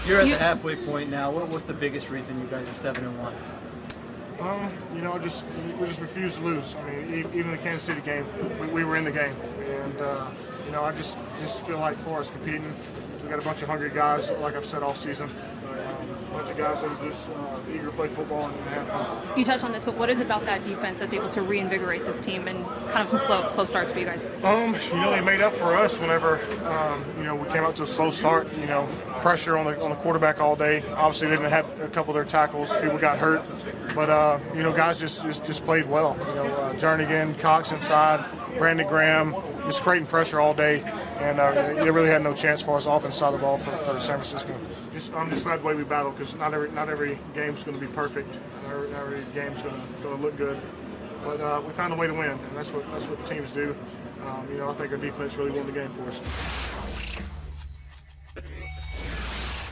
You're at the halfway point now. What was the biggest reason you guys are 7-1? You know, we just refused to lose. I mean, even the Kansas City game, we were in the game, and you know, I just feel like for us competing, we got a bunch of hungry guys, like I've said all season. A bunch of guys that are just eager to play football and have fun. You touched on this, but what is it about that defense that's able to reinvigorate this team and kind of some slow starts for you guys? You know, they made up for us whenever you know, we came out to a slow start. You know, pressure on the quarterback all day. Obviously, they didn't have a couple of their tackles. People got hurt, but you know, guys just played well. You know, Jernigan, Cox inside, Brandon Graham, just creating pressure all day, and they really had no chance for us offense side of the ball for San Francisco. I'm just glad the way we battled, because not every game's going to be perfect. Not every game's going to look good, but we found a way to win, and that's what teams do. You know, I think our defense really won the game for us.